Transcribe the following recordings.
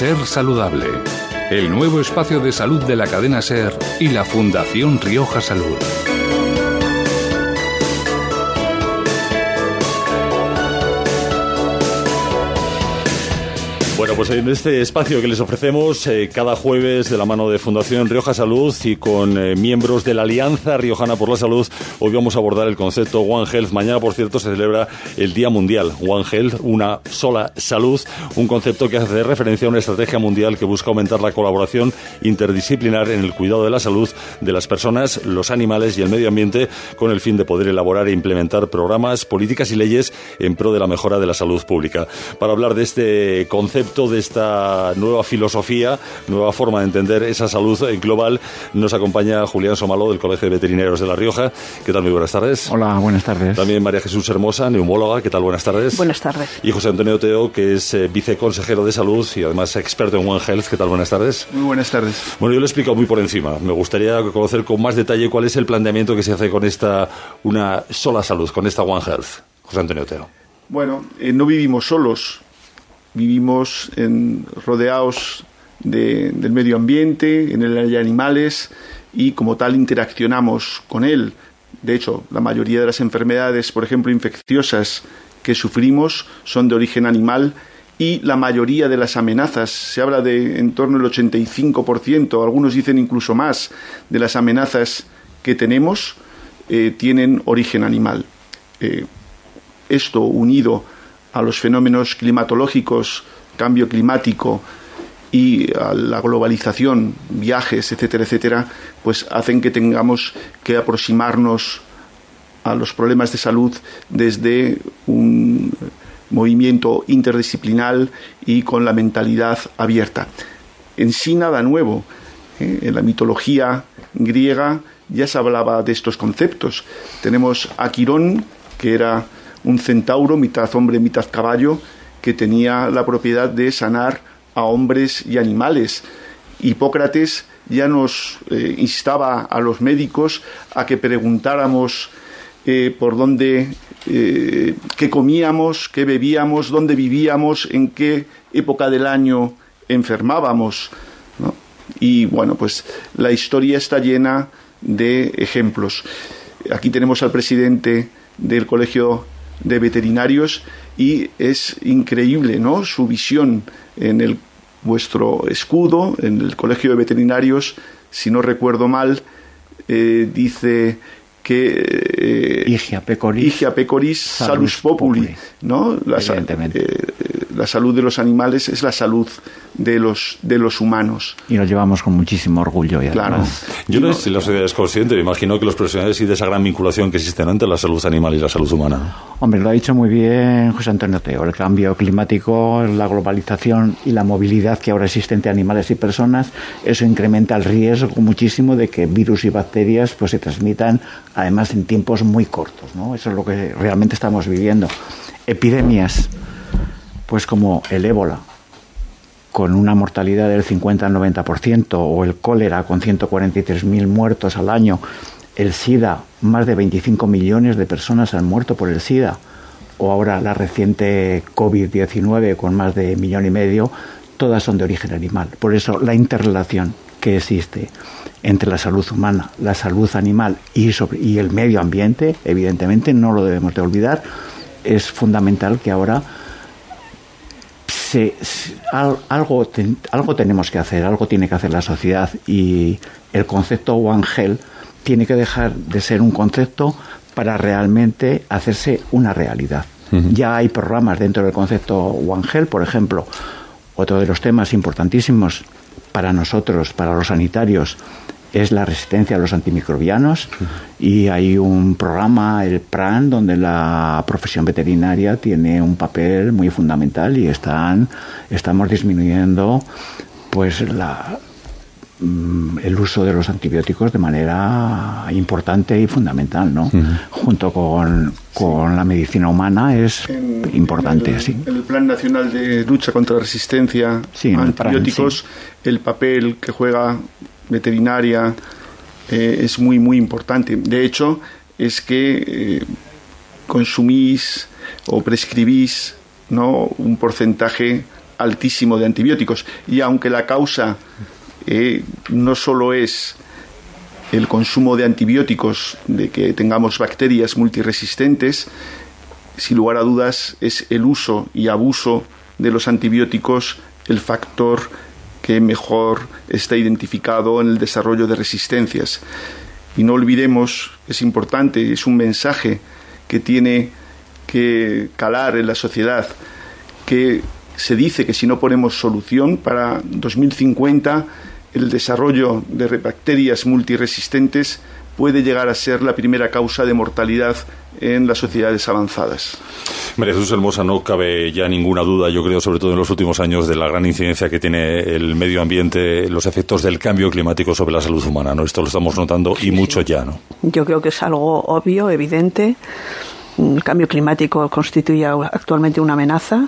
Ser Saludable, el nuevo espacio de salud de la cadena SER y la Fundación Rioja Salud. Bueno, pues en este espacio que les ofrecemos cada jueves de la mano de Fundación Rioja Salud y con miembros de la Alianza Riojana por la Salud, hoy vamos a abordar el concepto One Health. Mañana, por cierto, se celebra el Día Mundial One Health, una sola salud, un concepto que hace referencia a una estrategia mundial que busca aumentar la colaboración interdisciplinar en el cuidado de la salud de las personas, los animales y el medio ambiente, con el fin de poder elaborar e implementar programas, políticas y leyes en pro de la mejora de la salud pública. Para hablar de este concepto, de esta nueva filosofía, nueva forma de entender esa salud global, nos acompaña Julián Somalo, del Colegio de Veterinarios de La Rioja. ¿Qué tal? Muy buenas tardes. Hola, buenas tardes. También María Jesús Hermosa, neumóloga. ¿Qué tal? Buenas tardes. Buenas tardes. Y José Antonio Teo, que es viceconsejero de Salud y además experto en One Health. ¿Qué tal? Buenas tardes. Muy buenas tardes. Bueno, yo lo he explicado muy por encima. Me gustaría conocer con más detalle cuál es el planteamiento que se hace con esta una sola salud, con esta One Health. José Antonio Teo. Bueno, no vivimos solos. Vivimos rodeados del medio ambiente, en el área de animales, y como tal interaccionamos con él. De hecho, la mayoría de las enfermedades, por ejemplo, infecciosas que sufrimos son de origen animal, y la mayoría de las amenazas, se habla de en torno al 85%, algunos dicen incluso más, de las amenazas que tenemos tienen origen animal. Esto unido a los fenómenos climatológicos, cambio climático y a la globalización, viajes, etcétera, etcétera, pues hacen que tengamos que aproximarnos a los problemas de salud desde un movimiento interdisciplinar y con la mentalidad abierta. En sí nada nuevo. En la mitología griega ya se hablaba de estos conceptos. Tenemos a Quirón, que era un centauro, mitad hombre, mitad caballo, que tenía la propiedad de sanar a hombres y animales. Hipócrates ya nos instaba a los médicos a que preguntáramos por dónde, qué comíamos, qué bebíamos, dónde vivíamos, en qué época del año enfermábamos, ¿no? Y bueno, pues la historia está llena de ejemplos. Aquí tenemos al presidente del Colegio de Veterinarios y es increíble, ¿no?, su visión en vuestro escudo, en el Colegio de Veterinarios, si no recuerdo mal, dice que Higia pecoris salus populi, ¿no? La salud de los animales es la salud de los humanos. Y lo llevamos con muchísimo orgullo. Claro. Yo no sé si la sociedad es consciente, me imagino que los profesionales sí de esa gran vinculación que existe entre la salud animal y la salud humana. Hombre, lo ha dicho muy bien José Antonio Teo. El cambio climático, la globalización y la movilidad que ahora existe entre animales y personas, eso incrementa el riesgo muchísimo de que virus y bacterias pues se transmitan, además en tiempos muy cortos, ¿no? Eso es lo que realmente estamos viviendo. Epidemias, pues como el ébola, con una mortalidad del 50 al 90%, o el cólera con 143.000 muertos al año, el SIDA, más de 25 millones de personas han muerto por el SIDA, o ahora la reciente COVID-19 con más de 1,5 millones, todas son de origen animal. Por eso la interrelación que existe entre la salud humana, la salud animal y el medio ambiente, evidentemente no lo debemos de olvidar. Es fundamental que ahora algo tenemos que hacer, algo tiene que hacer la sociedad, y el concepto One Health tiene que dejar de ser un concepto para realmente hacerse una realidad. Ya hay programas dentro del concepto One Health, por ejemplo. Otro de los temas importantísimos para nosotros, para los sanitarios, es la resistencia a los antimicrobianos, y hay un programa, el PRAN, donde la profesión veterinaria tiene un papel muy fundamental, y estamos disminuyendo pues el uso de los antibióticos de manera importante y fundamental, ¿no? Junto con la medicina humana es importante. En el Plan Nacional de Lucha contra la Resistencia a Antibióticos, el papel que juega veterinaria es muy, muy importante. De hecho, es que consumís o prescribís, ¿no?, un porcentaje altísimo de antibióticos. Y aunque la causa no solo es el consumo de antibióticos, de que tengamos bacterias multiresistentes, sin lugar a dudas es el uso y abuso de los antibióticos el factor que mejor está identificado en el desarrollo de resistencias. Y no olvidemos, es importante, es un mensaje que tiene que calar en la sociedad, que se dice que si no ponemos solución para 2050, el desarrollo de bacterias multiresistentes puede llegar a ser la primera causa de mortalidad en las sociedades avanzadas. María Jesús Hermosa, no cabe ya ninguna duda, yo creo, sobre todo en los últimos años, de la gran incidencia que tiene el medio ambiente, los efectos del cambio climático sobre la salud humana, ¿no? Esto lo estamos notando y mucho ya, ¿no? Yo creo que es algo obvio, evidente. El cambio climático constituye actualmente una amenaza.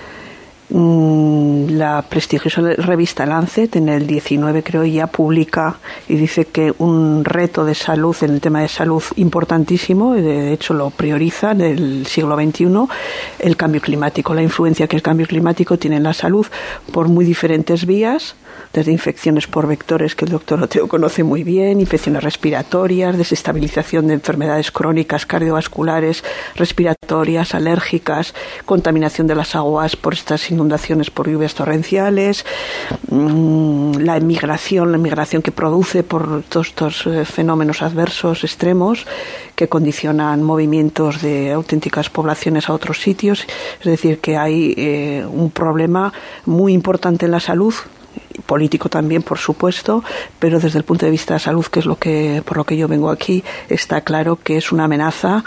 La prestigiosa revista Lancet en el 19 creo ya publica y dice que un reto de salud, en el tema de salud importantísimo, de hecho lo prioriza en el siglo XXI, el cambio climático, la influencia que el cambio climático tiene en la salud por muy diferentes vías, desde infecciones por vectores, que el doctor Oteo conoce muy bien, infecciones respiratorias, desestabilización de enfermedades crónicas cardiovasculares, respiratorias, alérgicas, contaminación de las aguas por estas inundaciones por lluvias torrenciales, la migración que produce por todos estos fenómenos adversos extremos que condicionan movimientos de auténticas poblaciones a otros sitios. Es decir, que hay un problema muy importante en la salud, político también, por supuesto, pero desde el punto de vista de salud, que es por lo que yo vengo aquí, está claro que es una amenaza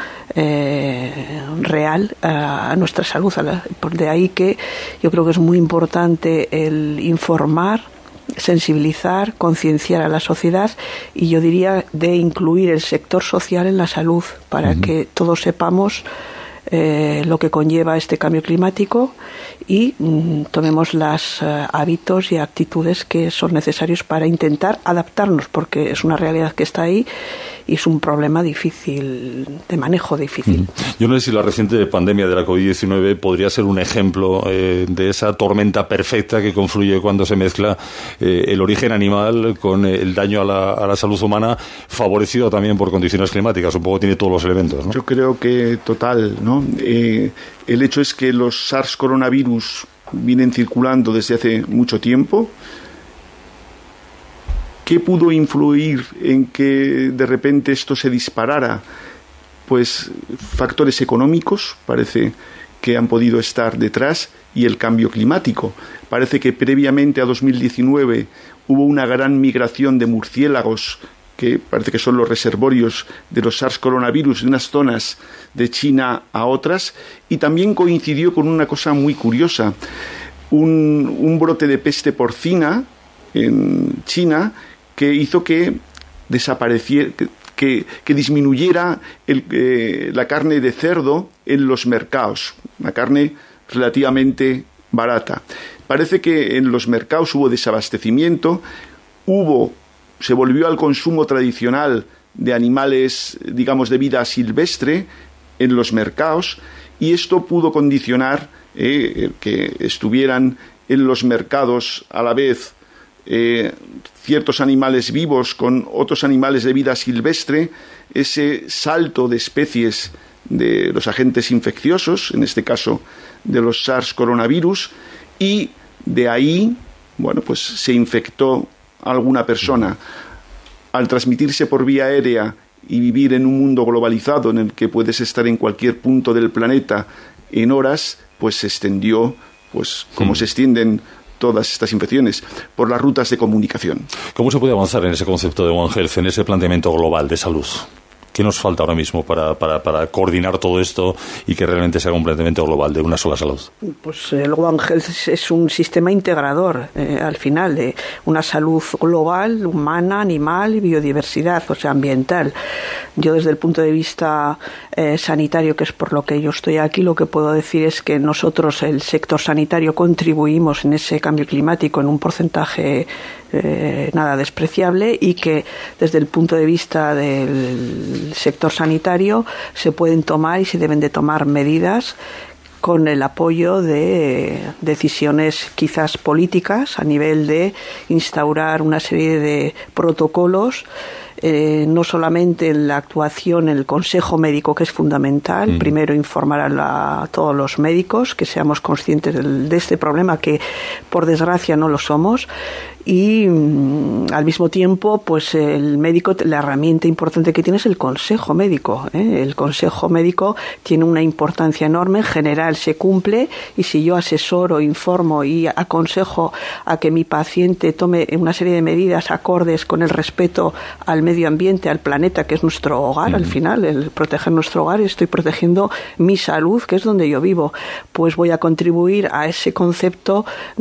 real a nuestra salud. De ahí que yo creo que es muy importante el informar, sensibilizar, concienciar a la sociedad, y yo diría de incluir el sector social en la salud para que todos sepamos lo que conlleva este cambio climático y tomemos los hábitos y actitudes que son necesarios para intentar adaptarnos, porque es una realidad que está ahí y es un problema difícil, de manejo difícil. Yo no sé si la reciente pandemia de la COVID-19 podría ser un ejemplo de esa tormenta perfecta que confluye cuando se mezcla el origen animal con el daño a la salud humana, favorecido también por condiciones climáticas. Un poco tiene todos los elementos, ¿no? Yo creo que total, ¿no? El hecho es que los SARS coronavirus vienen circulando desde hace mucho tiempo. ¿Qué pudo influir en que de repente esto se disparara? Pues factores económicos parece que han podido estar detrás, y el cambio climático. Parece que previamente a 2019 hubo una gran migración de murciélagos, que parece que son los reservorios de los SARS coronavirus, de unas zonas de China a otras, y también coincidió con una cosa muy curiosa, un brote de peste porcina en China que hizo que desapareciera, que disminuyera la carne de cerdo en los mercados, una carne relativamente barata. Parece que en los mercados hubo desabastecimiento, se volvió al consumo tradicional de animales, digamos, de vida silvestre en los mercados, y esto pudo condicionar que estuvieran en los mercados a la vez ciertos animales vivos con otros animales de vida silvestre, ese salto de especies de los agentes infecciosos, en este caso de los SARS coronavirus, y de ahí, bueno, pues se infectó alguna persona. Al transmitirse por vía aérea y vivir en un mundo globalizado en el que puedes estar en cualquier punto del planeta en horas, pues se extendió, pues como se extienden todas estas infecciones, por las rutas de comunicación. ¿Cómo se puede avanzar en ese concepto de One Health, en ese planteamiento global de salud? ¿Qué nos falta ahora mismo para coordinar todo esto y que realmente sea un planteamiento global de una sola salud? Pues el One Health es un sistema integrador, al final, de una salud global, humana, animal y biodiversidad, o sea, ambiental. Yo, desde el punto de vista sanitario, que es por lo que yo estoy aquí, lo que puedo decir es que nosotros, el sector sanitario, contribuimos en ese cambio climático en un porcentaje nada despreciable, y que desde el punto de vista del sector sanitario se pueden tomar y se deben de tomar medidas con el apoyo de decisiones quizás políticas a nivel de instaurar una serie de protocolos, no solamente en la actuación en el Consejo Médico, que es fundamental, primero informar a todos los médicos, que seamos conscientes de este problema, que por desgracia no lo somos, y al mismo tiempo, pues el médico, la herramienta importante que tiene es el Consejo Médico. El Consejo Médico tiene una importancia enorme, en general se cumple, y si yo asesoro, informo y aconsejo a que mi paciente tome una serie de medidas acordes con el respeto al medio ambiente, al planeta, que es nuestro hogar, al final, el proteger nuestro hogar, estoy protegiendo mi salud, que es donde yo vivo, pues voy a contribuir a ese concepto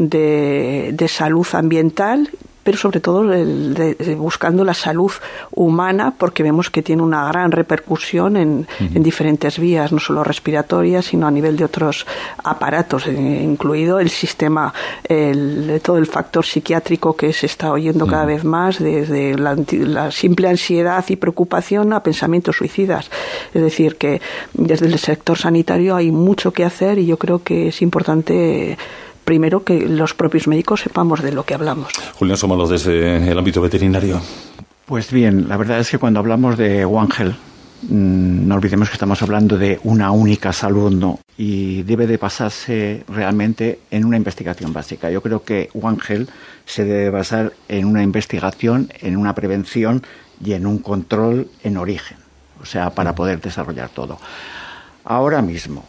de salud ambiental, pero sobre todo buscando la salud humana, porque vemos que tiene una gran repercusión en diferentes vías, no solo respiratorias, sino a nivel de otros aparatos, incluido el sistema, todo el factor psiquiátrico que se está oyendo cada vez más, desde la simple ansiedad y preocupación a pensamientos suicidas. Es decir, que desde el sector sanitario hay mucho que hacer, y yo creo que es importante primero que los propios médicos sepamos de lo que hablamos. Julián Somalo, desde el ámbito veterinario. Pues bien, la verdad es que cuando hablamos de One Health, no olvidemos que estamos hablando de una única salud, ¿no? Y debe de basarse realmente en una investigación básica. Yo creo que One Health se debe basar en una investigación, en una prevención y en un control en origen, o sea, para poder desarrollar todo. Ahora mismo,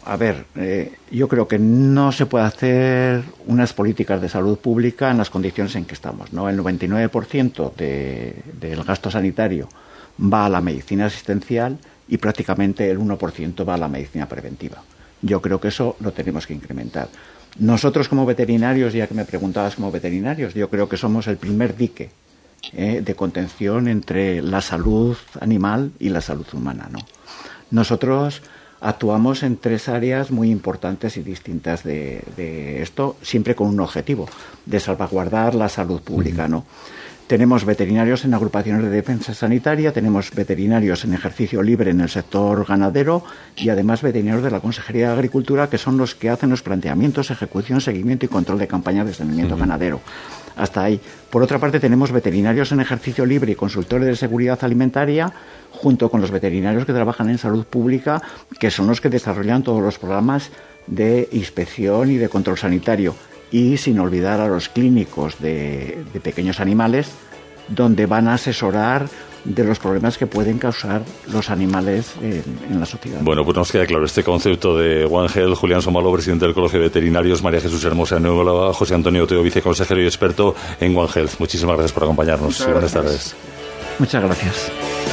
yo creo que no se puede hacer unas políticas de salud pública en las condiciones en que estamos, ¿no? El 99% del gasto sanitario va a la medicina asistencial y prácticamente el 1% va a la medicina preventiva. Yo creo que eso lo tenemos que incrementar. Nosotros como veterinarios, ya que me preguntabas como veterinarios, yo creo que somos el primer dique de contención entre la salud animal y la salud humana, ¿no? Nosotros actuamos en 3 áreas muy importantes y distintas de esto, siempre con un objetivo, de salvaguardar la salud pública, ¿no? Tenemos veterinarios en agrupaciones de defensa sanitaria, tenemos veterinarios en ejercicio libre en el sector ganadero y además veterinarios de la Consejería de Agricultura, que son los que hacen los planteamientos, ejecución, seguimiento y control de campañas de saneamiento ganadero. Hasta ahí. Por otra parte, tenemos veterinarios en ejercicio libre y consultores de seguridad alimentaria, junto con los veterinarios que trabajan en salud pública, que son los que desarrollan todos los programas de inspección y de control sanitario. Y sin olvidar a los clínicos de pequeños animales, donde van a asesorar de los problemas que pueden causar los animales en la sociedad. Bueno, pues nos queda claro este concepto de One Health. Julián Somalo, presidente del Colegio de Veterinarios, María Jesús Hermosa Nueva, José Antonio Oteo, viceconsejero y experto en One Health. Muchísimas gracias por acompañarnos. Buenas tardes. Muchas gracias.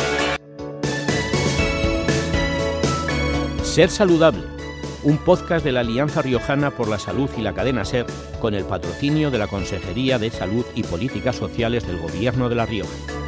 Ser Saludable, un podcast de la Alianza Riojana por la Salud y la cadena SER, con el patrocinio de la Consejería de Salud y Políticas Sociales del Gobierno de La Rioja.